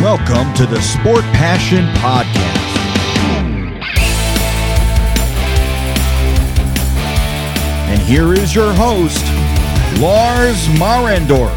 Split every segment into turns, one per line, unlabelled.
Welcome to the Sport Passion Podcast. And here is your host, Lars Marendorf.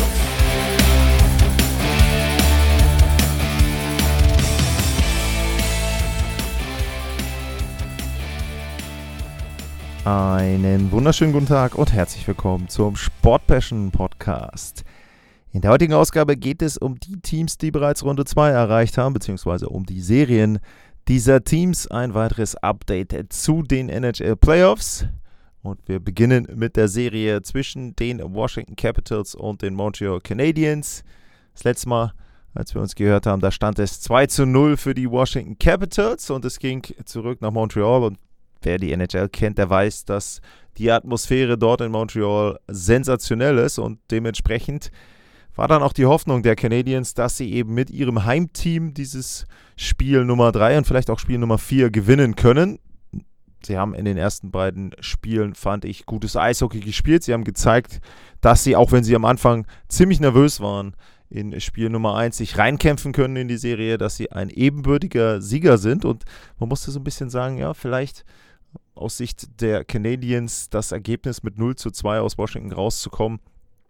Einen wunderschönen guten Tag und herzlich willkommen zum Sport Passion Podcast. In der heutigen Ausgabe geht es um die Teams, die bereits Runde 2 erreicht haben, beziehungsweise um die Serien dieser Teams. Ein weiteres Update zu den NHL Playoffs. Und wir beginnen mit der Serie zwischen den Washington Capitals und den Montreal Canadiens. Das letzte Mal, als wir uns gehört haben, da stand es 2-0 für die Washington Capitals und es ging zurück nach Montreal. Und wer die NHL kennt, der weiß, dass die Atmosphäre dort in Montreal sensationell ist und dementsprechend war dann auch die Hoffnung der Canadiens, dass sie eben mit ihrem Heimteam dieses Spiel Nummer 3 und vielleicht auch Spiel Nummer 4 gewinnen können. Sie haben in den ersten beiden Spielen, fand ich, gutes Eishockey gespielt. Sie haben gezeigt, dass sie, auch wenn sie am Anfang ziemlich nervös waren, in Spiel Nummer 1 sich reinkämpfen können in die Serie, dass sie ein ebenbürtiger Sieger sind. Und man musste so ein bisschen sagen, ja, vielleicht aus Sicht der Canadiens das Ergebnis mit 0-2 aus Washington rauszukommen,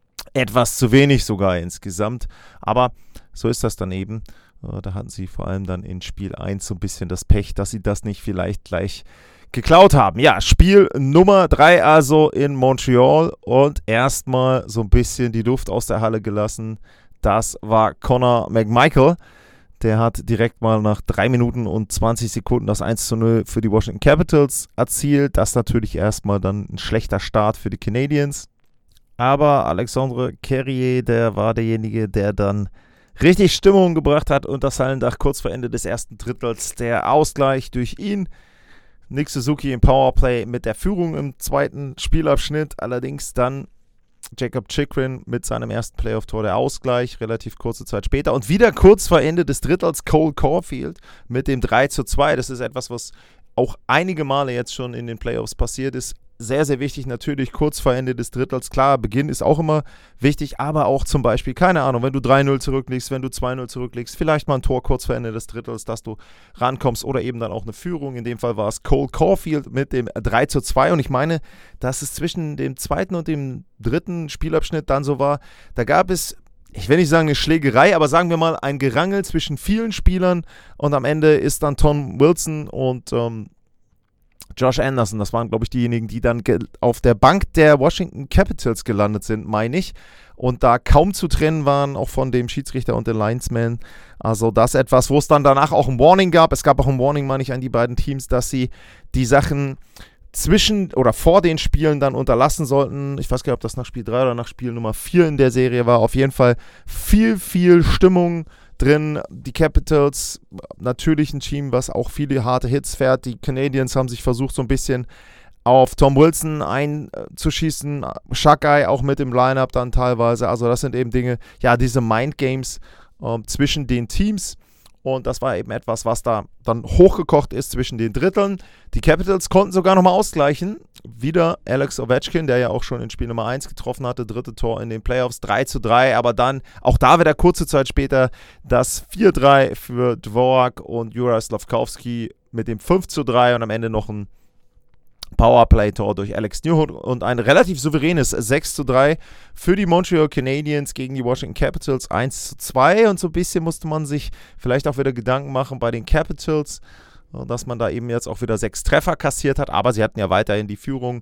etwas zu wenig sogar insgesamt, aber so ist das dann eben. Da hatten sie vor allem dann in Spiel 1 so ein bisschen das Pech, dass sie das nicht vielleicht gleich geklaut haben. Ja, Spiel Nummer 3 also in Montreal und erstmal so ein bisschen die Luft aus der Halle gelassen. Das war Connor McMichael. Der hat direkt mal nach 3 Minuten und 20 Sekunden das 1-0 für die Washington Capitals erzielt. Das natürlich erstmal dann ein schlechter Start für die Canadiens. Aber Alexandre Carrier, der war derjenige, der dann richtig Stimmung gebracht hat und das Hallendach kurz vor Ende des ersten Drittels. Der Ausgleich durch ihn. Nick Suzuki im Powerplay mit der Führung im zweiten Spielabschnitt. Allerdings dann Jacob Chychrun mit seinem ersten Playoff-Tor der Ausgleich, relativ kurze Zeit später. Und wieder kurz vor Ende des Drittels Cole Caulfield mit dem 3-2. Das ist etwas, was auch einige Male jetzt schon in den Playoffs passiert ist. Sehr, sehr wichtig natürlich, kurz vor Ende des Drittels. Klar, Beginn ist auch immer wichtig, aber auch zum Beispiel, keine Ahnung, wenn du 3-0 zurückliegst, wenn du 2-0 zurückliegst, vielleicht mal ein Tor kurz vor Ende des Drittels, dass du rankommst oder eben dann auch eine Führung. In dem Fall war es Cole Caulfield mit dem 3-2 und ich meine, dass es zwischen dem zweiten und dem dritten Spielabschnitt dann so war, da gab es, ich will nicht sagen eine Schlägerei, aber sagen wir mal ein Gerangel zwischen vielen Spielern und am Ende ist dann Tom Wilson und Josh Anderson, das waren, glaube ich, diejenigen, die dann auf der Bank der Washington Capitals gelandet sind, meine ich. Und da kaum zu trennen waren, auch von dem Schiedsrichter und den Linesman. Also das etwas, wo es dann danach auch ein Warning gab. Es gab auch ein Warning, meine ich, an die beiden Teams, dass sie die Sachen zwischen oder vor den Spielen dann unterlassen sollten. Ich weiß gar nicht, ob das nach Spiel 3 oder nach Spiel Nummer 4 in der Serie war. Auf jeden Fall viel Stimmung drin. Die Capitals, natürlich ein Team, was auch viele harte Hits fährt. Die Canadiens haben sich versucht, so ein bisschen auf Tom Wilson einzuschießen. Shakai auch mit im Lineup dann teilweise. Also das sind eben Dinge, ja, diese Mindgames zwischen den Teams. Und das war eben etwas, was da dann hochgekocht ist zwischen den Dritteln. Die Capitals konnten sogar nochmal ausgleichen. Wieder Alex Ovechkin, der ja auch schon in Spiel Nummer 1 getroffen hatte. Dritte Tor in den Playoffs, 3-3. Aber dann, auch da wieder kurze Zeit später, das 4-3 für Dvorak und Juraj Slafkovský mit dem 5-3 und am Ende noch ein Powerplay-Tor durch Alex Newhook und ein relativ souveränes 6-3 für die Montreal Canadiens gegen die Washington Capitals 1-2 und so ein bisschen musste man sich vielleicht auch wieder Gedanken machen bei den Capitals, dass man da eben jetzt auch wieder 6 Treffer kassiert hat, aber sie hatten ja weiterhin die Führung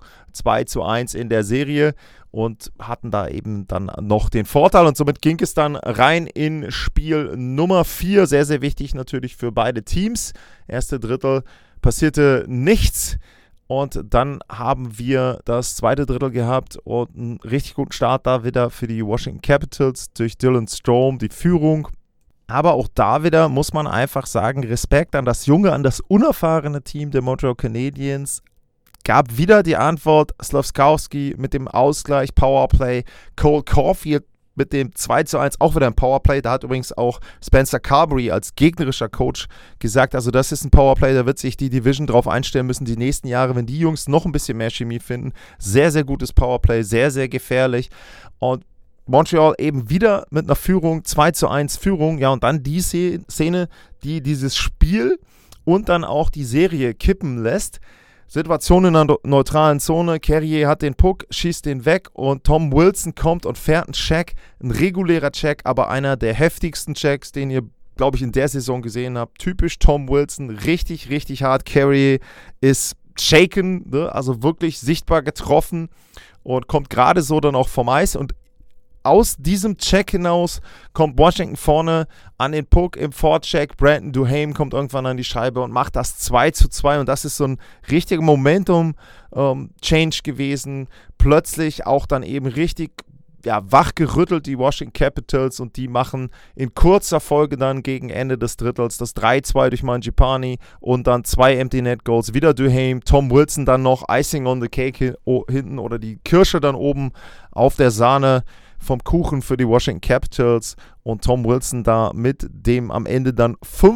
2-1 in der Serie und hatten da eben dann noch den Vorteil und somit ging es dann rein in Spiel Nummer 4, sehr, sehr wichtig natürlich für beide Teams. Erste Drittel passierte nichts. Und dann haben wir das zweite Drittel gehabt und einen richtig guten Start da wieder für die Washington Capitals durch Dylan Strome, die Führung. Aber auch da wieder muss man einfach sagen, Respekt an das junge, an das unerfahrene Team der Montreal Canadiens. Gab wieder die Antwort Slafkovský mit dem Ausgleich, Powerplay, Cole Caulfield mit dem 2-1 auch wieder ein Powerplay. Da hat übrigens auch Spencer Carberry als gegnerischer Coach gesagt, also das ist ein Powerplay, da wird sich die Division drauf einstellen müssen, die nächsten Jahre, wenn die Jungs noch ein bisschen mehr Chemie finden. Sehr, sehr gutes Powerplay, sehr, sehr gefährlich. Und Montreal eben wieder mit einer Führung, 2:1 Führung, ja, und dann die Szene, die dieses Spiel und dann auch die Serie kippen lässt. Situation in einer neutralen Zone, Carrier hat den Puck, schießt den weg und Tom Wilson kommt und fährt einen Check, ein regulärer Check, aber einer der heftigsten Checks, den ihr, glaube ich, in der Saison gesehen habt. Typisch Tom Wilson, richtig, richtig hart. Carrier ist shaken, ne? Also wirklich sichtbar getroffen und kommt gerade so dann auch vom Eis und aus diesem Check hinaus kommt Washington vorne an den Puck im Vorcheck. Brandon Duhaime kommt irgendwann an die Scheibe und macht das 2:2 und das ist so ein richtiger Momentum-Change gewesen. Plötzlich auch dann eben richtig wachgerüttelt die Washington Capitals und die machen in kurzer Folge dann gegen Ende des Drittels das 3:2 durch Mangiapane und dann 2 Empty Net Goals, wieder Duhaime, Tom Wilson dann noch Icing on the Cake hinten oder die Kirsche dann oben auf der Sahne vom Kuchen für die Washington Capitals und Tom Wilson da mit dem am Ende dann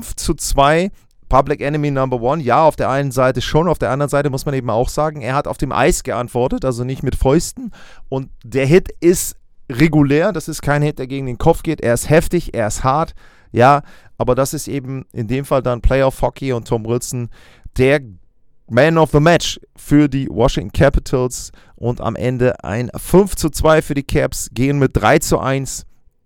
5:2 Public Enemy Number 1. Ja, auf der einen Seite schon, auf der anderen Seite muss man eben auch sagen, er hat auf dem Eis geantwortet, also nicht mit Fäusten und der Hit ist regulär, das ist kein Hit, der gegen den Kopf geht, er ist heftig, er ist hart, ja, aber das ist eben in dem Fall dann Playoff Hockey und Tom Wilson, der Man of the Match für die Washington Capitals und am Ende ein 5:2 für die Caps, gehen mit 3:1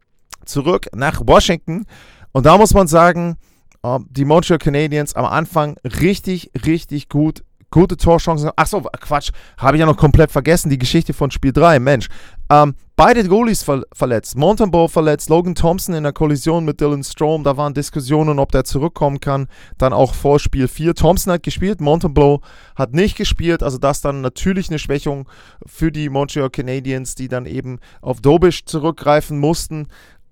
zurück nach Washington und da muss man sagen, die Montreal Canadiens am Anfang richtig, richtig gute Torchancen. Achso, Quatsch, habe ich ja noch komplett vergessen, die Geschichte von Spiel 3, Mensch. Beide Goalies verletzt, Montembeault verletzt, Logan Thompson in der Kollision mit Dylan Strome, da waren Diskussionen, ob der zurückkommen kann, dann auch vor Spiel 4. Thompson hat gespielt, Montembeault hat nicht gespielt, also das dann natürlich eine Schwächung für die Montreal Canadiens, die dann eben auf Dobisch zurückgreifen mussten.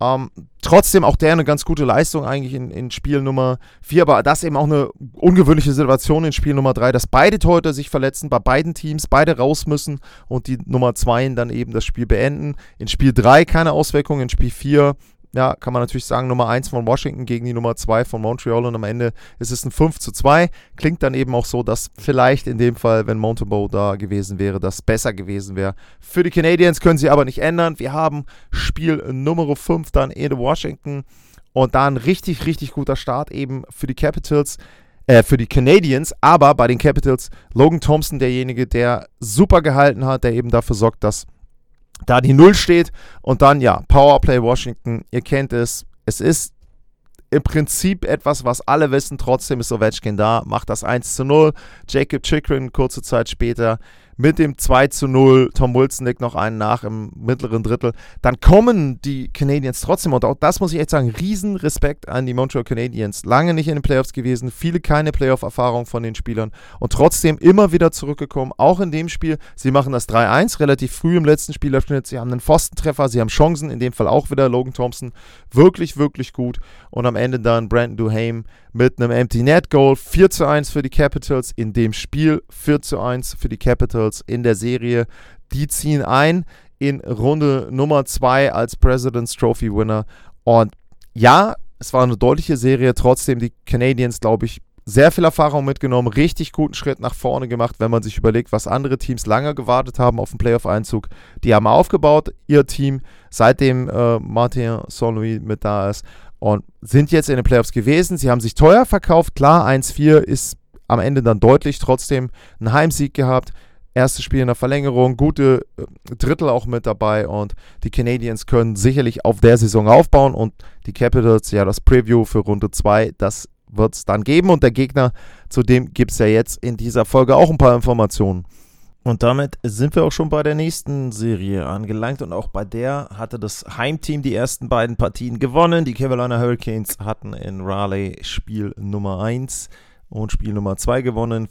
Trotzdem auch der eine ganz gute Leistung eigentlich in Spiel Nummer 4, aber das eben auch eine ungewöhnliche Situation in Spiel Nummer 3, dass beide Torhüter sich verletzen, bei beiden Teams, beide raus müssen und die Nummer 2 dann eben das Spiel beenden. In Spiel 3 keine Auswirkungen, in Spiel 4, ja, kann man natürlich sagen, Nummer 1 von Washington gegen die Nummer 2 von Montreal und am Ende ist es ein 5:2. Klingt dann eben auch so, dass vielleicht in dem Fall, wenn Montembeault da gewesen wäre, das besser gewesen wäre. Für die Canadiens können sie aber nicht ändern. Wir haben Spiel Nummer 5 dann in Washington und da ein richtig, richtig guter Start eben für die Capitals. Für die Canadiens, aber bei den Capitals Logan Thompson derjenige, der super gehalten hat, der eben dafür sorgt, dass da die 0 steht und dann, ja, Powerplay Washington, ihr kennt es, es ist im Prinzip etwas, was alle wissen, trotzdem ist Ovechkin da, macht das 1:0, Jacob Chychrun kurze Zeit später mit dem 2:0, Tom Wilson legt noch einen nach im mittleren Drittel, dann kommen die Canadiens trotzdem und auch das muss ich echt sagen, riesen Respekt an die Montreal Canadiens, lange nicht in den Playoffs gewesen, viele keine Playoff-Erfahrung von den Spielern und trotzdem immer wieder zurückgekommen, auch in dem Spiel, sie machen das 3:1 relativ früh im letzten Spielabschnitt, sie haben einen Pfostentreffer, sie haben Chancen, in dem Fall auch wieder Logan Thompson, wirklich, wirklich gut und am Ende dann Brandon Duhaime mit einem Empty Net Goal, 4:1 für die Capitals in dem Spiel, 4:1 für die Capitals in der Serie. Die ziehen ein in Runde Nummer 2 als President's Trophy Winner. Und ja, es war eine deutliche Serie, trotzdem die Canadiens, glaube ich, sehr viel Erfahrung mitgenommen, richtig guten Schritt nach vorne gemacht, wenn man sich überlegt, was andere Teams lange gewartet haben auf den Playoff-Einzug. Die haben aufgebaut, ihr Team, seitdem Martin Saint-Louis mit da ist und sind jetzt in den Playoffs gewesen. Sie haben sich teuer verkauft, klar, 1:4 ist am Ende dann deutlich, trotzdem ein Heimsieg gehabt. Erstes Spiel in der Verlängerung, gute Drittel auch mit dabei und die Canadiens können sicherlich auf der Saison aufbauen und die Capitals, ja, das Preview für Runde 2, das wird es dann geben und der Gegner, zu dem gibt es ja jetzt in dieser Folge auch ein paar Informationen. Und damit sind wir auch schon bei der nächsten Serie angelangt und auch bei der hatte das Heimteam die ersten beiden Partien gewonnen. Die Carolina Hurricanes hatten in Raleigh Spiel Nummer 1 und Spiel Nummer 2 gewonnen.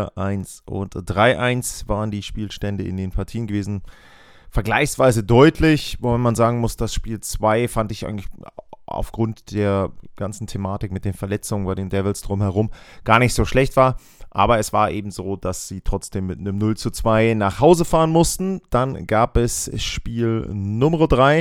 4:1 und 3:1 waren die Spielstände in den Partien gewesen. Vergleichsweise deutlich, wo man sagen muss, das Spiel 2 fand ich eigentlich aufgrund der ganzen Thematik mit den Verletzungen bei den Devils drumherum gar nicht so schlecht war. Aber es war eben so, dass sie trotzdem mit einem 0:2 nach Hause fahren mussten. Dann gab es Spiel Nummer 3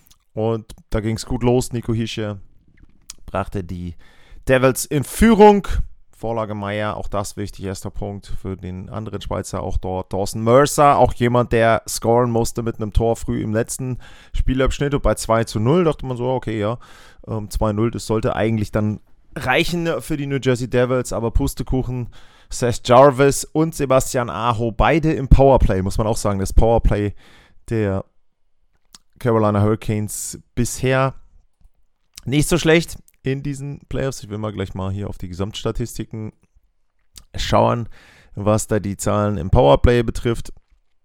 und da ging es gut los. Nico Hischier brachte die Devils in Führung. Vorlage Meyer, auch das wichtig, erster Punkt für den anderen Schweizer, auch dort Dawson Mercer, auch jemand, der scoren musste mit einem Tor früh im letzten Spielabschnitt und bei 2-0 dachte man so, okay, ja, 2-0, das sollte eigentlich dann reichen für die New Jersey Devils, aber Pustekuchen, Seth Jarvis und Sebastian Aho, beide im Powerplay, muss man auch sagen, das Powerplay der Carolina Hurricanes bisher nicht so schlecht in diesen Playoffs. Ich will mal gleich mal hier auf die Gesamtstatistiken schauen, was da die Zahlen im Powerplay betrifft.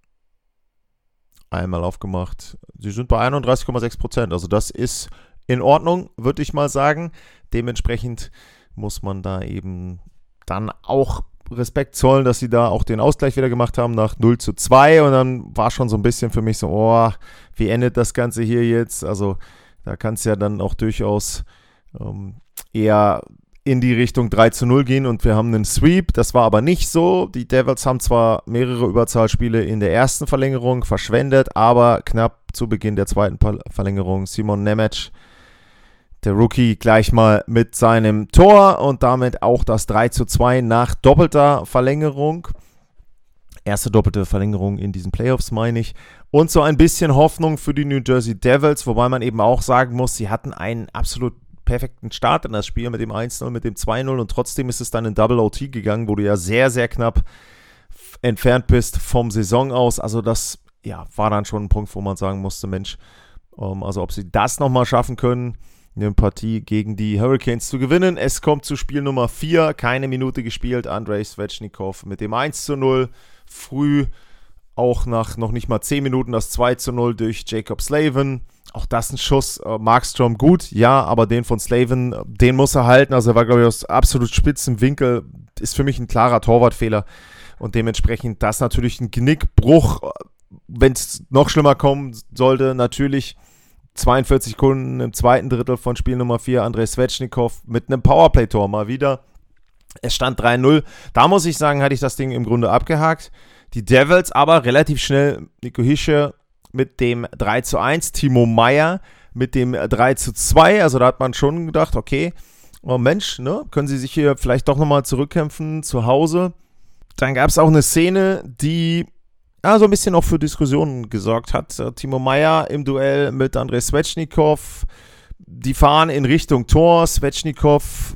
Einmal aufgemacht. Sie sind bei 31,6%. Also das ist in Ordnung, würde ich mal sagen. Dementsprechend muss man da eben dann auch Respekt zollen, dass sie da auch den Ausgleich wieder gemacht haben nach 0-2. Und dann war schon so ein bisschen für mich so, oh, wie endet das Ganze hier jetzt? Also da kann es ja dann auch durchaus eher in die Richtung 3-0 gehen und wir haben einen Sweep. Das war aber nicht so. Die Devils haben zwar mehrere Überzahlspiele in der ersten Verlängerung verschwendet, aber knapp zu Beginn der zweiten Verlängerung Simon Nemec, der Rookie, gleich mal mit seinem Tor und damit auch das 3-2 nach doppelter Verlängerung. Erste doppelte Verlängerung in diesen Playoffs, meine ich. Und so ein bisschen Hoffnung für die New Jersey Devils, wobei man eben auch sagen muss, sie hatten einen absolut perfekten Start in das Spiel mit dem 1-0, mit dem 2-0 und trotzdem ist es dann in Double OT gegangen, wo du ja sehr, sehr knapp entfernt bist vom Saison aus. Also das war dann schon ein Punkt, wo man sagen musste, Mensch, also ob sie das nochmal schaffen können, eine Partie gegen die Hurricanes zu gewinnen. Es kommt zu Spiel Nummer 4, keine Minute gespielt, Andrei Svechnikov mit dem 1-0, früh auch nach noch nicht mal 10 Minuten das 2-0 durch Jacob Slavin. Auch das ein Schuss, Markstrom gut, ja, aber den von Slavin, den muss er halten. Also er war, glaube ich, aus absolut spitzem Winkel, ist für mich ein klarer Torwartfehler und dementsprechend das natürlich ein Genickbruch. Wenn es noch schlimmer kommen sollte, natürlich 42 Sekunden im zweiten Drittel von Spiel Nummer 4, Andrei Svechnikov mit einem Powerplay-Tor mal wieder. Es stand 3-0. Da muss ich sagen, hatte ich das Ding im Grunde abgehakt. Die Devils aber relativ schnell, Nico Hischier mit dem 3-1, Timo Meyer mit dem 3-2. Also da hat man schon gedacht, okay, oh Mensch, ne, können sie sich hier vielleicht doch nochmal zurückkämpfen zu Hause. Dann gab es auch eine Szene, die so ein bisschen auch für Diskussionen gesorgt hat. Timo Meyer im Duell mit Andrei Svechnikov. Die fahren in Richtung Tor. Svechnikov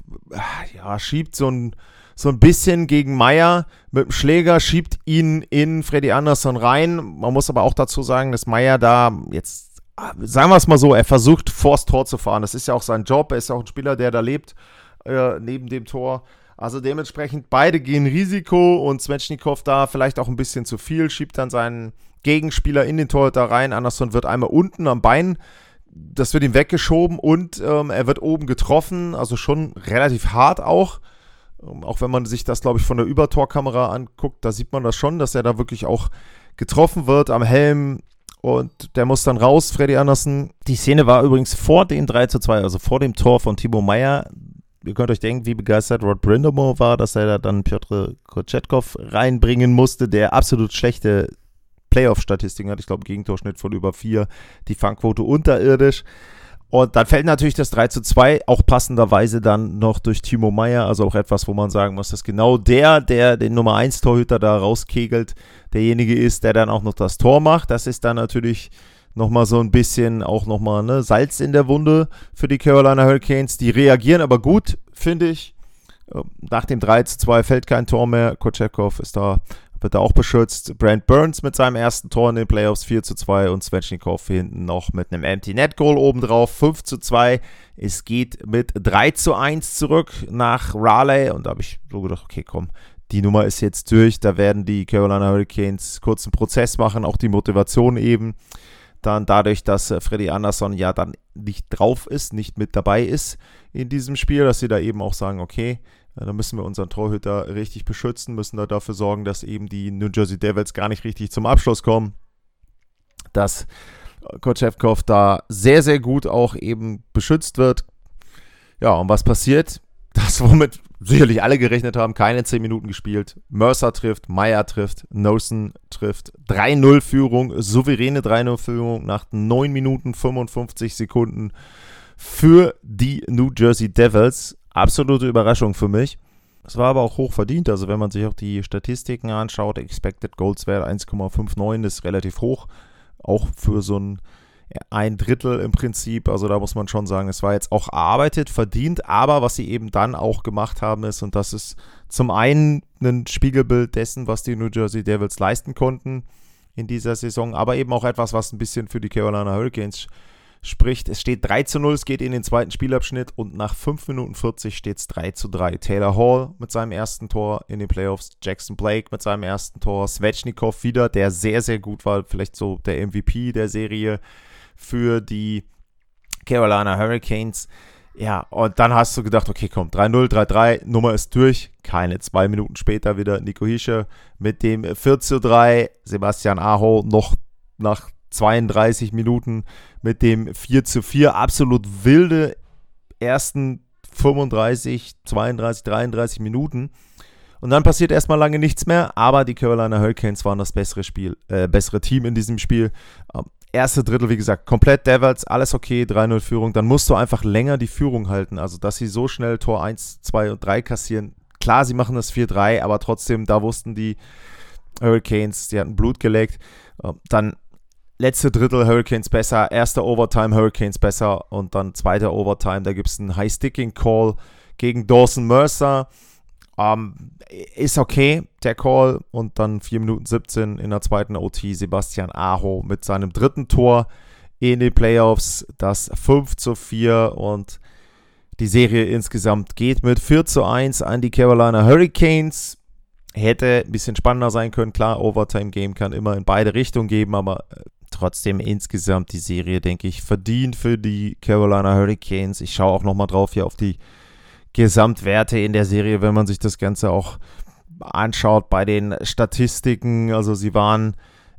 schiebt so ein bisschen gegen Meyer mit dem Schläger, schiebt ihn in Freddy Andersson rein. Man muss aber auch dazu sagen, dass Meyer da jetzt, sagen wir es mal so, er versucht vors Tor zu fahren. Das ist ja auch sein Job. Er ist ja auch ein Spieler, der da lebt, neben dem Tor. Also dementsprechend beide gehen Risiko und Svechnikov da vielleicht auch ein bisschen zu viel, schiebt dann seinen Gegenspieler in den Torhüter rein. Andersson wird einmal unten am Bein, das wird ihm weggeschoben und er wird oben getroffen, also schon relativ hart auch wenn man sich das, glaube ich, von der Übertorkamera anguckt, da sieht man das schon, dass er da wirklich auch getroffen wird am Helm und der muss dann raus, Freddy Andersson. Die Szene war übrigens vor dem 3-2, also vor dem Tor von Timo Meyer. Ihr könnt euch denken, wie begeistert Rod Brind'Amour war, dass er da dann Piotr Kochetkov reinbringen musste, der absolut schlechte Playoff-Statistiken hat. Ich glaube, Gegentorschnitt von über 4, die Fangquote unterirdisch. Und dann fällt natürlich das 3-2, auch passenderweise dann noch durch Timo Meyer, also auch etwas, wo man sagen muss, dass genau der den Nummer 1 Torhüter da rauskegelt, derjenige ist, der dann auch noch das Tor macht. Das ist dann natürlich nochmal so ein bisschen auch nochmal Salz in der Wunde für die Carolina Hurricanes. Die reagieren aber gut, finde ich. Nach dem 3-2 fällt kein Tor mehr. Kochetkov wird da auch beschützt. Brent Burns mit seinem ersten Tor in den Playoffs 4-2 und Svechnikov hinten noch mit einem Empty Net Goal obendrauf 5-2. Es geht mit 3-1 zurück nach Raleigh und da habe ich so gedacht, okay, komm, die Nummer ist jetzt durch. Da werden die Carolina Hurricanes kurz einen Prozess machen, auch die Motivation eben. Dann dadurch, dass Freddy Andersson ja dann nicht drauf ist, nicht mit dabei ist in diesem Spiel, dass sie da eben auch sagen, okay, da müssen wir unseren Torhüter richtig beschützen, müssen da dafür sorgen, dass eben die New Jersey Devils gar nicht richtig zum Abschluss kommen. Dass Kochetkov da sehr, sehr gut auch eben beschützt wird. Ja, und was passiert? Das, womit sicherlich alle gerechnet haben, keine 10 Minuten gespielt. Mercer trifft, Meyer trifft, Nosen trifft. 3-0-Führung, souveräne 3-0-Führung nach 9 Minuten 55 Sekunden für die New Jersey Devils. Absolute Überraschung für mich. Es war aber auch hoch verdient, also wenn man sich auch die Statistiken anschaut, Expected Goals Wert 1,59 ist relativ hoch, auch für so ein Drittel im Prinzip, also da muss man schon sagen, es war jetzt auch erarbeitet, verdient, aber was sie eben dann auch gemacht haben ist, und das ist zum einen ein Spiegelbild dessen, was die New Jersey Devils leisten konnten in dieser Saison, aber eben auch etwas, was ein bisschen für die Carolina Hurricanes spricht. Es steht 3:0, es geht in den zweiten Spielabschnitt und nach 5 Minuten 40 steht es 3:3. Taylor Hall mit seinem ersten Tor in den Playoffs, Jackson Blake mit seinem ersten Tor, Svechnikov wieder, der sehr, sehr gut war, vielleicht so der MVP der Serie für die Carolina Hurricanes. Ja, und dann hast du gedacht, okay, komm, 3:0, 3:3, Nummer ist durch. Keine 2 Minuten später wieder Nico Hischier mit dem 4:3, Sebastian Aho noch nach 32 Minuten mit dem 4:4, absolut wilde ersten 35, 32, 33 Minuten. Und dann passiert erstmal lange nichts mehr, aber die Carolina Hurricanes waren das bessere Team in diesem Spiel. Erste Drittel, wie gesagt, komplett Devils, alles okay, 3:0 Führung. Dann musst du einfach länger die Führung halten. Also, dass sie so schnell Tor 1, 2 und 3 kassieren. Klar, sie machen das 4:3, aber trotzdem, da wussten die Hurricanes, die hatten Blut geleckt. Dann letzte Drittel Hurricanes besser, erster Overtime Hurricanes besser und dann zweiter Overtime, da gibt es einen High-Sticking-Call gegen Dawson Mercer. Ist okay, der Call. Und dann 4 Minuten 17 in der zweiten OT Sebastian Aho mit seinem dritten Tor in den Playoffs, das 5:4 und die Serie insgesamt geht mit 4:1 an die Carolina Hurricanes. Hätte ein bisschen spannender sein können, klar, Overtime-Game kann immer in beide Richtungen geben, aber trotzdem insgesamt die Serie, denke ich, verdient für die Carolina Hurricanes. Ich schaue auch nochmal drauf hier auf die Gesamtwerte in der Serie, wenn man sich das Ganze auch anschaut bei den Statistiken. Also sie waren,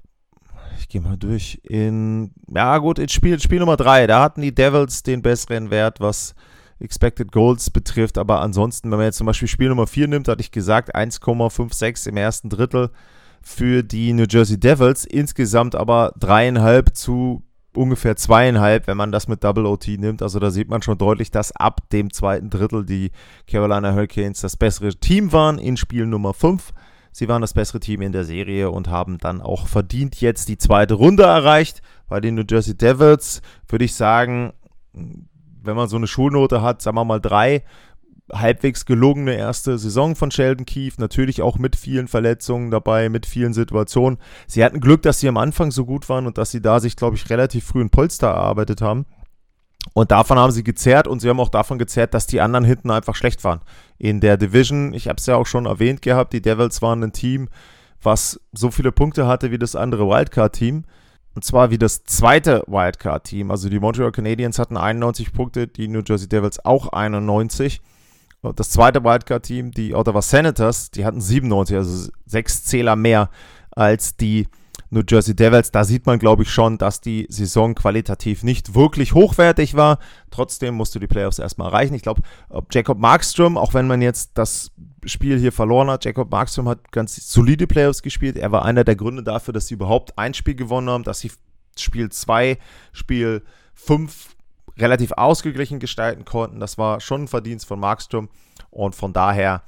ich gehe mal durch, in Spiel Nummer 3, da hatten die Devils den besseren Wert, was Expected Goals betrifft, aber ansonsten, wenn man jetzt zum Beispiel Spiel Nummer 4 nimmt, hatte ich gesagt, 1,56 im ersten Drittel für die New Jersey Devils, insgesamt aber 3,5 zu ungefähr 2,5, wenn man das mit Double OT nimmt. Also da sieht man schon deutlich, dass ab dem zweiten Drittel die Carolina Hurricanes das bessere Team waren in Spiel Nummer 5. Sie waren das bessere Team in der Serie und haben dann auch verdient jetzt die zweite Runde erreicht. Bei den New Jersey Devils würde ich sagen, wenn man so eine Schulnote hat, sagen wir mal 3, halbwegs gelungene erste Saison von Sheldon Keefe, natürlich auch mit vielen Verletzungen dabei, mit vielen Situationen. Sie hatten Glück, dass sie am Anfang so gut waren und dass sie da sich, glaube ich, relativ früh ein Polster erarbeitet haben. Und davon haben sie gezerrt und sie haben auch davon gezerrt, dass die anderen hinten einfach schlecht waren. In der Division, ich habe es ja auch schon erwähnt gehabt, die Devils waren ein Team, was so viele Punkte hatte wie das andere Wildcard-Team. Und zwar wie das zweite Wildcard-Team. Also die Montreal Canadiens hatten 91 Punkte, die New Jersey Devils auch 91. Und das zweite Wildcard-Team, die Ottawa Senators, die hatten 97, also 6 Zähler mehr als die New Jersey Devils. Da sieht man, glaube ich, schon, dass die Saison qualitativ nicht wirklich hochwertig war. Trotzdem musst du die Playoffs erstmal erreichen. Ich glaube, Jacob Markstrom, auch wenn man jetzt das Spiel hier verloren hat, Jacob Markstrom hat ganz solide Playoffs gespielt. Er war einer der Gründe dafür, dass sie überhaupt ein Spiel gewonnen haben, dass sie Spiel 2, Spiel 5 relativ ausgeglichen gestalten konnten. Das war schon ein Verdienst von Markstrom und von daher,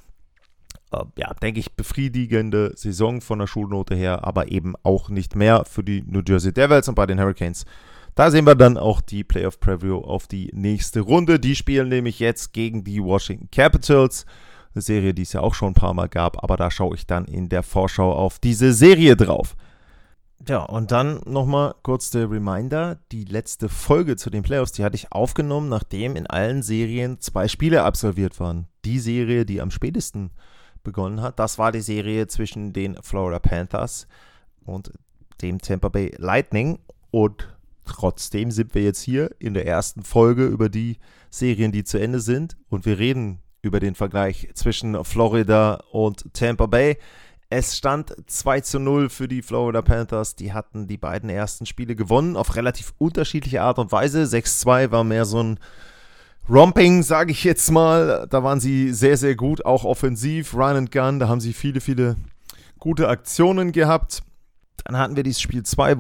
denke ich, befriedigende Saison von der Schulnote her, aber eben auch nicht mehr für die New Jersey Devils. Und bei den Hurricanes, da sehen wir dann auch die Playoff-Preview auf die nächste Runde. Die spielen nämlich jetzt gegen die Washington Capitals, eine Serie, die es ja auch schon ein paar Mal gab, aber da schaue ich dann in der Vorschau auf diese Serie drauf. Ja, und dann nochmal kurz der Reminder, die letzte Folge zu den Playoffs, die hatte ich aufgenommen, nachdem in allen Serien 2 Spiele absolviert waren. Die Serie, die am spätesten begonnen hat, das war die Serie zwischen den Florida Panthers und dem Tampa Bay Lightning. Und trotzdem sind wir jetzt hier in der ersten Folge über die Serien, die zu Ende sind. Und wir reden über den Vergleich zwischen Florida und Tampa Bay. Es stand 2:0 für die Florida Panthers. Die hatten die beiden ersten Spiele gewonnen, auf relativ unterschiedliche Art und Weise. 6:2 war mehr so ein Romping, sage ich jetzt mal. Da waren sie sehr, sehr gut, auch offensiv, Run and Gun. Da haben sie viele, viele gute Aktionen gehabt. Dann hatten wir dieses Spiel 2, wo es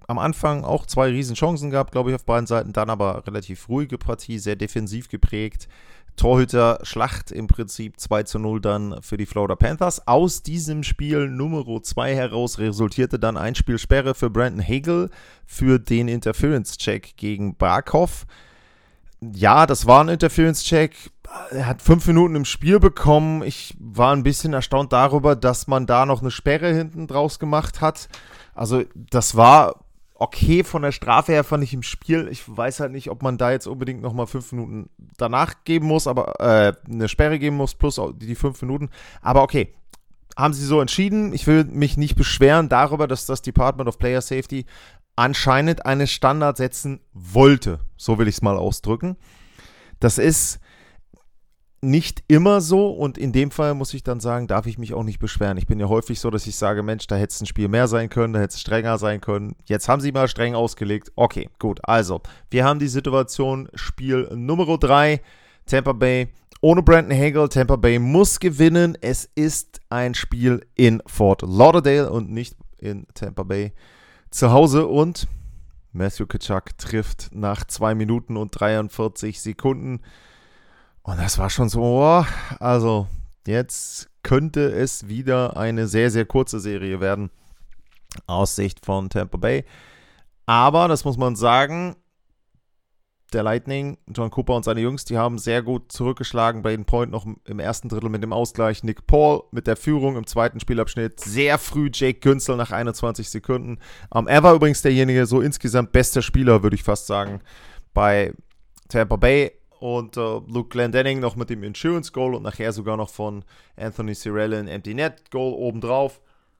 am Anfang auch 2 Riesenchancen gehabt, glaube ich, auf beiden Seiten. Dann aber relativ ruhige Partie, sehr defensiv geprägt. Torhüter-Schlacht im Prinzip 2-0 dann für die Florida Panthers. Aus diesem Spiel Nummer 2 heraus resultierte dann ein Spielsperre für Brandon Hagel für den Interference-Check gegen Barkov. Ja, das war ein Interference-Check. Er hat 5 Minuten im Spiel bekommen. Ich war ein bisschen erstaunt darüber, dass man da noch eine Sperre hinten draus gemacht hat. Also das war okay von der Strafe her, fand ich im Spiel. Ich weiß halt nicht, ob man da jetzt unbedingt nochmal 5 Minuten danach geben muss, aber eine Sperre geben muss, plus die 5 Minuten. Aber okay, haben sie so entschieden. Ich will mich nicht beschweren darüber, dass das Department of Player Safety anscheinend einen Standard setzen wollte. So will ich es mal ausdrücken. Das ist nicht immer so und in dem Fall muss ich dann sagen, darf ich mich auch nicht beschweren. Ich bin ja häufig so, dass ich sage, Mensch, da hätte es ein Spiel mehr sein können, da hätte es strenger sein können. Jetzt haben sie mal streng ausgelegt. Okay, gut. Also, wir haben die Situation, Spiel Nummer 3, Tampa Bay ohne Brandon Hagel. Tampa Bay muss gewinnen. Es ist ein Spiel in Fort Lauderdale und nicht in Tampa Bay zu Hause und Matthew Tkachuk trifft nach 2 Minuten und 43 Sekunden. Und das war schon so, also jetzt könnte es wieder eine sehr, sehr kurze Serie werden aus Sicht von Tampa Bay. Aber, das muss man sagen, der Lightning, John Cooper und seine Jungs, die haben sehr gut zurückgeschlagen. Braden Point noch im ersten Drittel mit dem Ausgleich. Nick Paul mit der Führung im zweiten Spielabschnitt. Sehr früh Jake Günzel nach 21 Sekunden. Er war übrigens derjenige, so insgesamt bester Spieler, würde ich fast sagen, bei Tampa Bay. Und Luke Glendening noch mit dem Insurance Goal und nachher sogar noch von Anthony Cirelli ein Empty Net Goal obendrauf.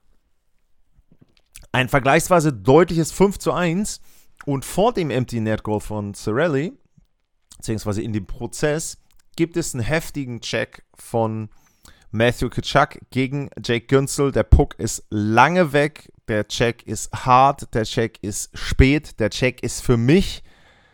Ein vergleichsweise deutliches 5-1 und vor dem Empty Net Goal von Cirelli, beziehungsweise in dem Prozess, gibt es einen heftigen Check von Matthew Tkachuk gegen Jake Günzel. Der Puck ist lange weg, der Check ist hart, der Check ist spät, der Check ist für mich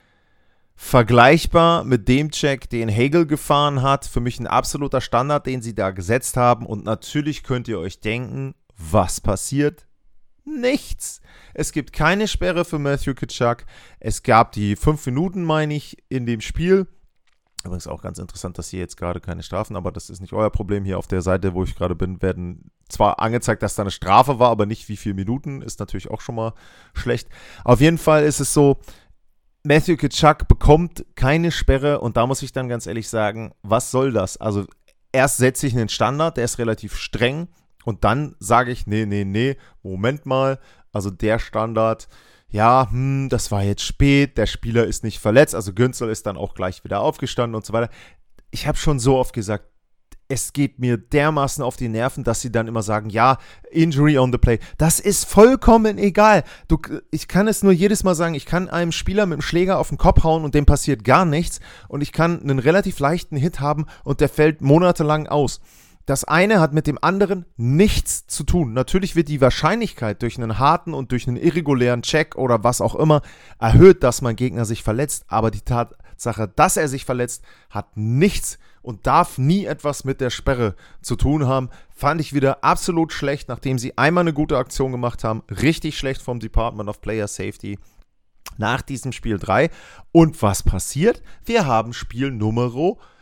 vergleichbar mit dem Check, den Hagel gefahren hat. Für mich ein absoluter Standard, den sie da gesetzt haben. Und natürlich könnt ihr euch denken, was passiert? Nichts. Es gibt keine Sperre für Matthew Tkachuk. Es gab die 5 Minuten, meine ich, in dem Spiel. Übrigens auch ganz interessant, dass hier jetzt gerade keine Strafen, aber das ist nicht euer Problem. Hier auf der Seite, wo ich gerade bin, werden zwar angezeigt, dass da eine Strafe war, aber nicht wie viele Minuten. Ist natürlich auch schon mal schlecht. Auf jeden Fall ist es so, Matthew Tkachuk bekommt keine Sperre und da muss ich dann ganz ehrlich sagen, was soll das? Also erst setze ich einen Standard, der ist relativ streng und dann sage ich, nee, Moment mal, also der Standard, ja, das war jetzt spät, der Spieler ist nicht verletzt, also Günzel ist dann auch gleich wieder aufgestanden und so weiter. Ich habe schon so oft gesagt, es geht mir dermaßen auf die Nerven, dass sie dann immer sagen, ja, Injury on the play. Das ist vollkommen egal. Ich kann es nur jedes Mal sagen, ich kann einem Spieler mit dem Schläger auf den Kopf hauen und dem passiert gar nichts und ich kann einen relativ leichten Hit haben und der fällt monatelang aus. Das eine hat mit dem anderen nichts zu tun. Natürlich wird die Wahrscheinlichkeit durch einen harten und durch einen irregulären Check oder was auch immer erhöht, dass mein Gegner sich verletzt, aber die Tatsache, dass er sich verletzt, hat nichts und darf nie etwas mit der Sperre zu tun haben. Fand ich wieder absolut schlecht, nachdem sie einmal eine gute Aktion gemacht haben. Richtig schlecht vom Department of Player Safety nach diesem Spiel 3. Und was passiert? Wir haben Spiel Nummer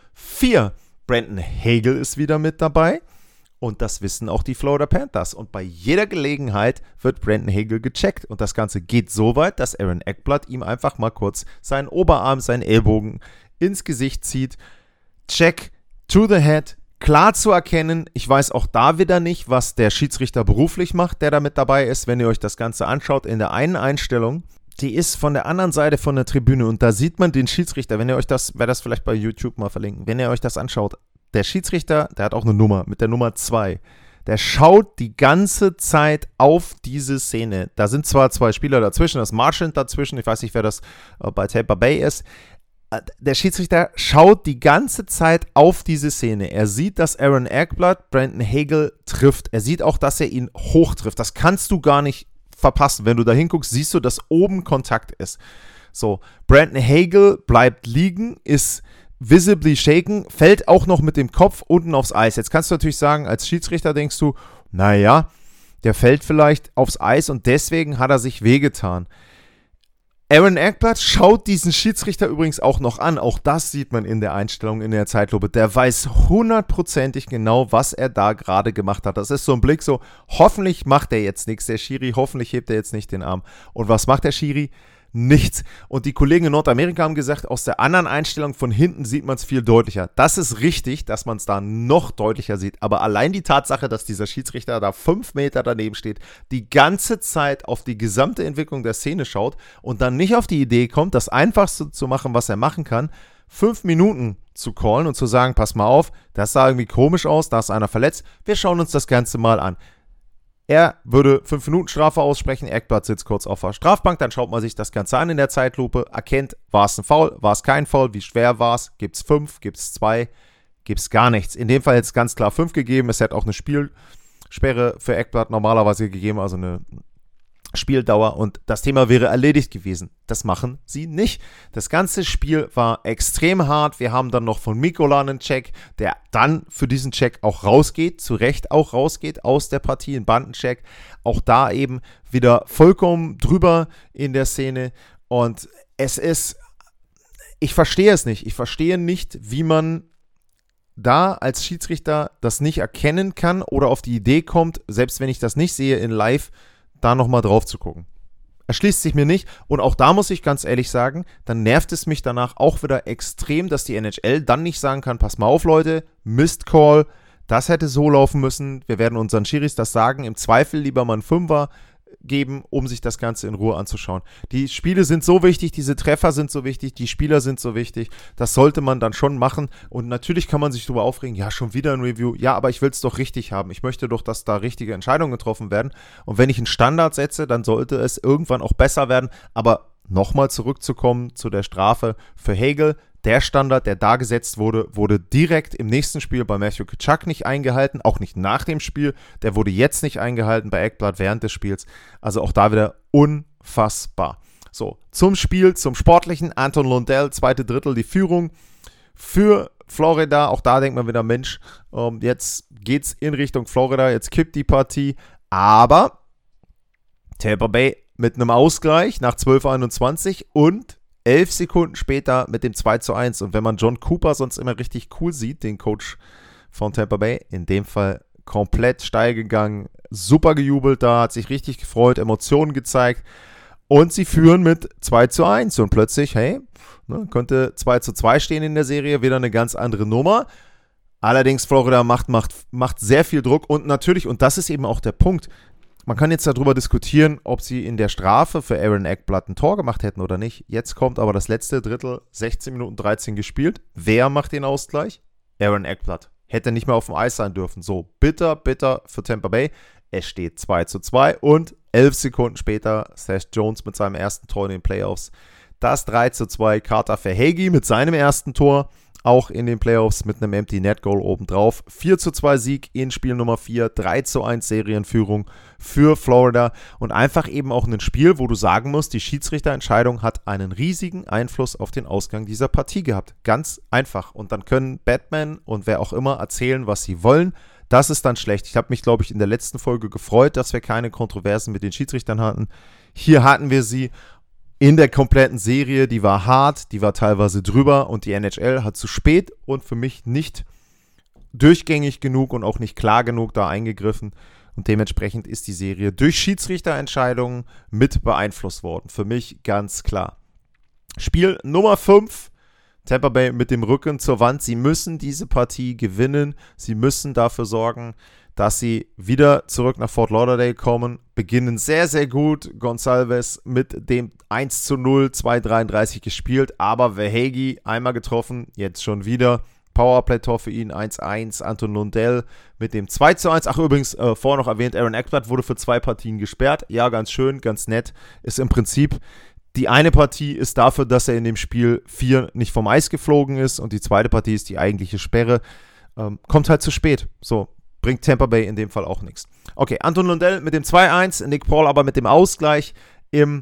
4. Brandon Hagel ist wieder mit dabei und das wissen auch die Florida Panthers. Und bei jeder Gelegenheit wird Brandon Hagel gecheckt. Und das Ganze geht so weit, dass Aaron Ekblad ihm einfach mal kurz seinen Oberarm, seinen Ellbogen ins Gesicht zieht. Check to the head, klar zu erkennen. Ich weiß auch da wieder nicht, was der Schiedsrichter beruflich macht, der da mit dabei ist. Wenn ihr euch das Ganze anschaut, in der einen Einstellung, die ist von der anderen Seite von der Tribüne und da sieht man den Schiedsrichter, wenn ihr euch das, werde das vielleicht bei YouTube mal verlinken, wenn ihr euch das anschaut, der Schiedsrichter, der hat auch eine Nummer, mit der Nummer 2, der schaut die ganze Zeit auf diese Szene. Da sind zwar 2 Spieler dazwischen, das Marchand dazwischen, ich weiß nicht, wer das bei Tampa Bay ist. Der Schiedsrichter schaut die ganze Zeit auf diese Szene. Er sieht, dass Aaron Ekblad Brandon Hagel trifft. Er sieht auch, dass er ihn hoch trifft. Das kannst du gar nicht verpassen. Wenn du da hinguckst, siehst du, dass oben Kontakt ist. So, Brandon Hagel bleibt liegen, ist visibly shaken, fällt auch noch mit dem Kopf unten aufs Eis. Jetzt kannst du natürlich sagen, als Schiedsrichter denkst du, naja, der fällt vielleicht aufs Eis und deswegen hat er sich wehgetan. Aaron Ekblad schaut diesen Schiedsrichter übrigens auch noch an. Auch das sieht man in der Einstellung in der Zeitlupe. Der weiß 100%ig genau, was er da gerade gemacht hat. Das ist so ein Blick so, hoffentlich macht er jetzt nichts, der Schiri. Hoffentlich hebt er jetzt nicht den Arm. Und was macht der Schiri? Nichts. Und die Kollegen in Nordamerika haben gesagt, aus der anderen Einstellung von hinten sieht man es viel deutlicher. Das ist richtig, dass man es da noch deutlicher sieht. Aber allein die Tatsache, dass dieser Schiedsrichter da 5 Meter daneben steht, die ganze Zeit auf die gesamte Entwicklung der Szene schaut und dann nicht auf die Idee kommt, das Einfachste zu machen, was er machen kann, 5 Minuten zu callen und zu sagen, pass mal auf, das sah irgendwie komisch aus, da ist einer verletzt, wir schauen uns das Ganze mal an. Er würde 5 Minuten Strafe aussprechen, Ekblad sitzt kurz auf der Strafbank, dann schaut man sich das Ganze an in der Zeitlupe, erkennt, war es ein Foul, war es kein Foul, wie schwer war es, gibt es 5, gibt es 2, gibt es gar nichts. In dem Fall jetzt ganz klar 5 gegeben, es hätte auch eine Spielsperre für Ekblad normalerweise gegeben, also eine Spieldauer und das Thema wäre erledigt gewesen. Das machen sie nicht. Das ganze Spiel war extrem hart. Wir haben dann noch von Mikkola einen Check, der dann für diesen Check auch rausgeht, zu Recht auch rausgeht aus der Partie, ein Bandencheck. Auch da eben wieder vollkommen drüber in der Szene und es ist, ich verstehe es nicht. Ich verstehe nicht, wie man da als Schiedsrichter das nicht erkennen kann oder auf die Idee kommt, selbst wenn ich das nicht sehe in Live, da nochmal drauf zu gucken. Erschließt sich mir nicht und auch da muss ich ganz ehrlich sagen, dann nervt es mich danach auch wieder extrem, dass die NHL dann nicht sagen kann, pass mal auf Leute, Missed Call, das hätte so laufen müssen, wir werden unseren Schiris das sagen, im Zweifel lieber mal einen Fünfer geben, um sich das Ganze in Ruhe anzuschauen. Die Spiele sind so wichtig, diese Treffer sind so wichtig, die Spieler sind so wichtig, das sollte man dann schon machen und natürlich kann man sich darüber aufregen, ja, schon wieder ein Review, ja, aber ich will es doch richtig haben, ich möchte doch, dass da richtige Entscheidungen getroffen werden und wenn ich einen Standard setze, dann sollte es irgendwann auch besser werden, aber nochmal zurückzukommen zu der Strafe für Hagel, der Standard, der da gesetzt wurde, wurde direkt im nächsten Spiel bei Matthew Tkachuk nicht eingehalten, auch nicht nach dem Spiel. Der wurde jetzt nicht eingehalten bei Ekblad während des Spiels. Also auch da wieder unfassbar. So, zum Spiel, zum Sportlichen. Anton Lundell, zweite Drittel, die Führung für Florida. Auch da denkt man wieder, Mensch, jetzt geht's in Richtung Florida, jetzt kippt die Partie. Aber Tampa Bay mit einem Ausgleich nach 12:21 und 11 Sekunden später mit dem 2:1 und wenn man John Cooper sonst immer richtig cool sieht, den Coach von Tampa Bay, in dem Fall komplett steil gegangen, super gejubelt da, hat sich richtig gefreut, Emotionen gezeigt und sie führen mit 2:1 und plötzlich, hey, könnte 2:2 stehen in der Serie, wieder eine ganz andere Nummer. Allerdings Florida macht sehr viel Druck und natürlich, und das ist eben auch der Punkt, man kann jetzt darüber diskutieren, ob sie in der Strafe für Aaron Ekblad ein Tor gemacht hätten oder nicht. Jetzt kommt aber das letzte Drittel, 16 Minuten 13 gespielt. Wer macht den Ausgleich? Aaron Ekblad. Hätte nicht mehr auf dem Eis sein dürfen. So, bitter für Tampa Bay. Es steht 2:2 und 11 Sekunden später Seth Jones mit seinem ersten Tor in den Playoffs. Das 3:2 Carter Verhaeghe mit seinem ersten Tor. Auch in den Playoffs mit einem Empty Net Goal obendrauf. 4:2 Sieg in Spiel Nummer 4, 3:1 Serienführung für Florida und einfach eben auch ein Spiel, wo du sagen musst, die Schiedsrichterentscheidung hat einen riesigen Einfluss auf den Ausgang dieser Partie gehabt. Ganz einfach. Und dann können Batman und wer auch immer erzählen, was sie wollen. Das ist dann schlecht. Ich habe mich, glaube ich, in der letzten Folge gefreut, dass wir keine Kontroversen mit den Schiedsrichtern hatten. Hier hatten wir sie. In der kompletten Serie, die war hart, die war teilweise drüber und die NHL hat zu spät und für mich nicht durchgängig genug und auch nicht klar genug da eingegriffen und dementsprechend ist die Serie durch Schiedsrichterentscheidungen mit beeinflusst worden. Für mich ganz klar. Spiel Nummer 5, Tampa Bay mit dem Rücken zur Wand. Sie müssen diese Partie gewinnen, sie müssen dafür sorgen, dass sie wieder zurück nach Fort Lauderdale kommen, beginnen sehr, sehr gut. Gonçalves mit dem 1:0, 2:33 gespielt, aber Verhaeghe einmal getroffen, jetzt schon wieder. Powerplay-Tor für ihn, 1:1. Anton Lundell mit dem 2:1. Ach, übrigens, vorher noch erwähnt, Aaron Ekblad wurde für 2 Partien gesperrt. Ja, ganz schön, ganz nett. Ist im Prinzip, die eine Partie ist dafür, dass er in dem Spiel 4 nicht vom Eis geflogen ist und die zweite Partie ist die eigentliche Sperre. Kommt halt zu spät. So. Bringt Tampa Bay in dem Fall auch nichts. Okay, Anton Lundell mit dem 2:1, Nick Paul aber mit dem Ausgleich im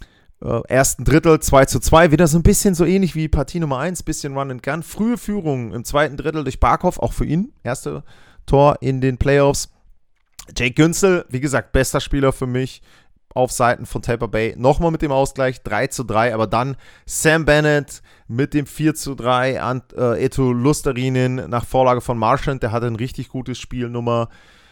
ersten Drittel 2:2. Wieder so ein bisschen so ähnlich wie Partie Nummer 1, bisschen Run and Gun. Frühe Führung im zweiten Drittel durch Barkov, auch für ihn. Erste Tor in den Playoffs. Jake Günzel, wie gesagt, bester Spieler für mich auf Seiten von Tampa Bay. Nochmal mit dem Ausgleich 3-3, aber dann Sam Bennett mit dem 4-3 an Eetu Luostarinen nach Vorlage von Marchand. Der hatte ein richtig gutes Spiel, Nummer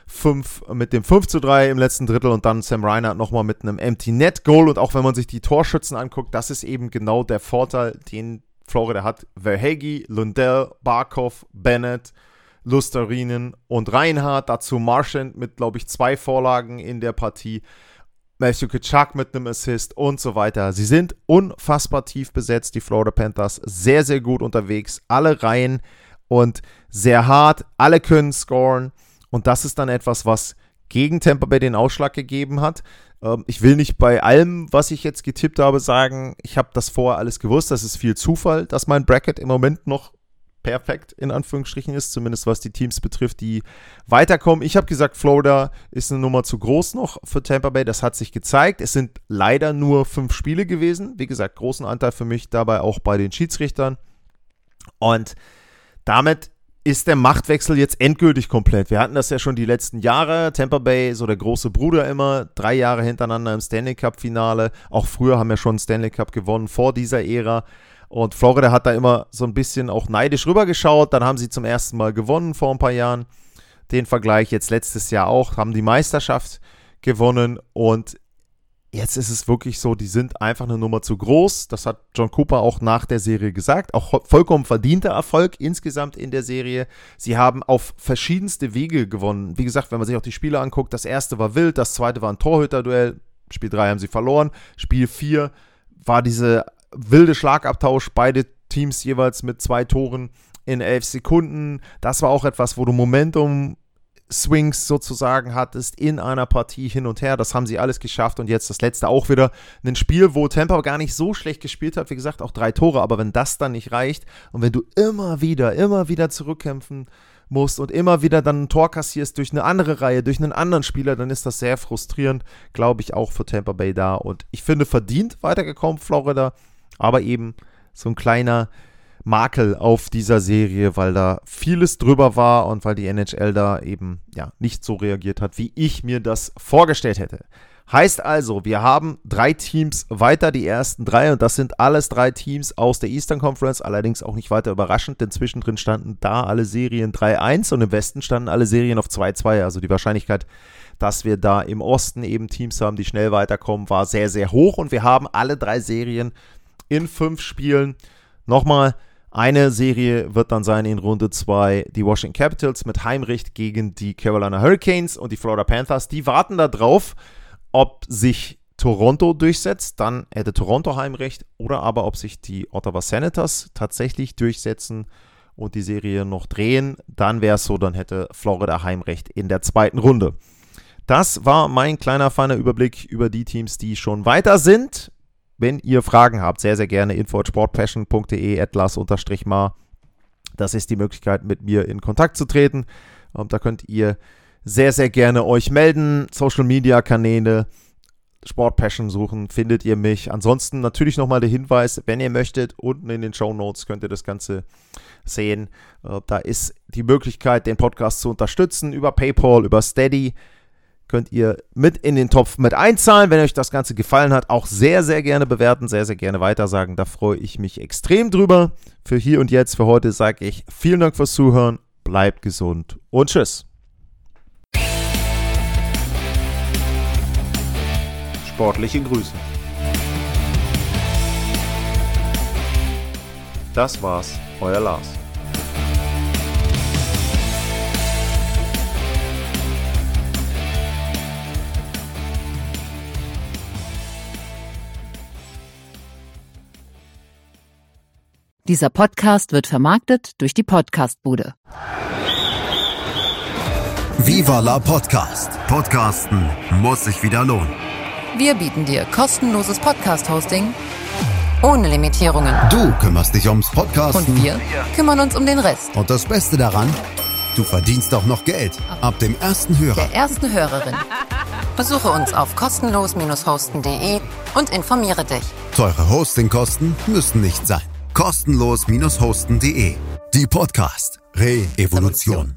5 mit dem 5-3 im letzten Drittel und dann Sam Reinhart nochmal mit einem Empty-Net-Goal. Und auch wenn man sich die Torschützen anguckt, das ist eben genau der Vorteil, den Florida hat. Verhaeghe, Lundell, Barkov, Bennett, Luostarinen und Reinhart. Dazu Marchand mit, glaube ich, 2 Vorlagen in der Partie. Matthew Tkachuk mit einem Assist und so weiter. Sie sind unfassbar tief besetzt, die Florida Panthers. Sehr, sehr gut unterwegs. Alle Reihen und sehr hart. Alle können scoren. Und das ist dann etwas, was gegen Tampa Bay den Ausschlag gegeben hat. Ich will nicht bei allem, was ich jetzt getippt habe, sagen, ich habe das vorher alles gewusst. Das ist viel Zufall, dass mein Bracket im Moment noch perfekt in Anführungsstrichen ist, zumindest was die Teams betrifft, die weiterkommen. Ich habe gesagt, Florida ist eine Nummer zu groß noch für Tampa Bay. Das hat sich gezeigt. Es sind leider nur 5 Spiele gewesen. Wie gesagt, großen Anteil für mich dabei auch bei den Schiedsrichtern. Und damit ist der Machtwechsel jetzt endgültig komplett. Wir hatten das ja schon die letzten Jahre. Tampa Bay, so der große Bruder immer, 3 Jahre hintereinander im Stanley Cup-Finale. Auch früher haben wir schon Stanley Cup gewonnen, vor dieser Ära. Und Florida hat da immer so ein bisschen auch neidisch rübergeschaut. Dann haben sie zum ersten Mal gewonnen vor ein paar Jahren. Den Vergleich jetzt letztes Jahr auch, haben die Meisterschaft gewonnen. Und jetzt ist es wirklich so, die sind einfach eine Nummer zu groß. Das hat John Cooper auch nach der Serie gesagt. Auch vollkommen verdienter Erfolg insgesamt in der Serie. Sie haben auf verschiedenste Wege gewonnen. Wie gesagt, wenn man sich auch die Spiele anguckt, das erste war wild, das zweite war ein Torhüterduell. Spiel 3 haben sie verloren. Spiel 4 war diese wilde Schlagabtausch, beide Teams jeweils mit 2 Toren in 11 Sekunden. Das war auch etwas, wo du Momentum-Swings sozusagen hattest in einer Partie hin und her. Das haben sie alles geschafft und jetzt das letzte auch wieder ein Spiel, wo Tampa gar nicht so schlecht gespielt hat. Wie gesagt, auch 3 Tore, aber wenn das dann nicht reicht und wenn du immer wieder zurückkämpfen musst und immer wieder dann ein Tor kassierst durch eine andere Reihe, durch einen anderen Spieler, dann ist das sehr frustrierend, glaube ich, auch für Tampa Bay da. Und ich finde, verdient weitergekommen, Florida. Aber eben so ein kleiner Makel auf dieser Serie, weil da vieles drüber war und weil die NHL da eben nicht so reagiert hat, wie ich mir das vorgestellt hätte. Heißt also, wir haben 3 Teams weiter, die ersten 3, und das sind alles 3 Teams aus der Eastern Conference, allerdings auch nicht weiter überraschend, denn zwischendrin standen da alle Serien 3-1 und im Westen standen alle Serien auf 2-2, also die Wahrscheinlichkeit, dass wir da im Osten eben Teams haben, die schnell weiterkommen, war sehr, sehr hoch und wir haben alle 3 Serien in 5 Spielen. Nochmal, eine Serie wird dann sein in Runde 2 die Washington Capitals mit Heimrecht gegen die Carolina Hurricanes und die Florida Panthers. Die warten da drauf, ob sich Toronto durchsetzt, dann hätte Toronto Heimrecht, oder aber ob sich die Ottawa Senators tatsächlich durchsetzen und die Serie noch drehen. Dann wäre es so, dann hätte Florida Heimrecht in der 2. Runde. Das war mein kleiner, feiner Überblick über die Teams, die schon weiter sind. Wenn ihr Fragen habt, sehr, sehr gerne info@sportpassion.de @Lars_Mar. Das ist die Möglichkeit, mit mir in Kontakt zu treten. Da könnt ihr sehr, sehr gerne euch melden. Social Media Kanäle, Sportpassion suchen, findet ihr mich. Ansonsten natürlich nochmal der Hinweis, wenn ihr möchtet, unten in den Shownotes könnt ihr das Ganze sehen. Da ist die Möglichkeit, den Podcast zu unterstützen über PayPal, über Steady. Könnt ihr mit in den Topf mit einzahlen. Wenn euch das Ganze gefallen hat, auch sehr, sehr gerne bewerten, sehr, sehr gerne weitersagen. Da freue ich mich extrem drüber. Für hier und jetzt, für heute sage ich vielen Dank fürs Zuhören, bleibt gesund und tschüss. Sportliche Grüße. Das war's, euer Lars.
Dieser Podcast wird vermarktet durch die Podcastbude.
Viva la Podcast. Podcasten muss sich wieder lohnen.
Wir bieten dir kostenloses Podcast-Hosting ohne Limitierungen.
Du kümmerst dich ums Podcasten.
Und wir kümmern uns um den Rest.
Und das Beste daran, du verdienst auch noch Geld. Ab dem ersten Hörer.
Der ersten Hörerin. Besuche uns auf kostenlos-hosten.de und informiere dich.
Teure Hostingkosten müssen nicht sein. Kostenlos-hosten.de. Die Podcast Re-Evolution.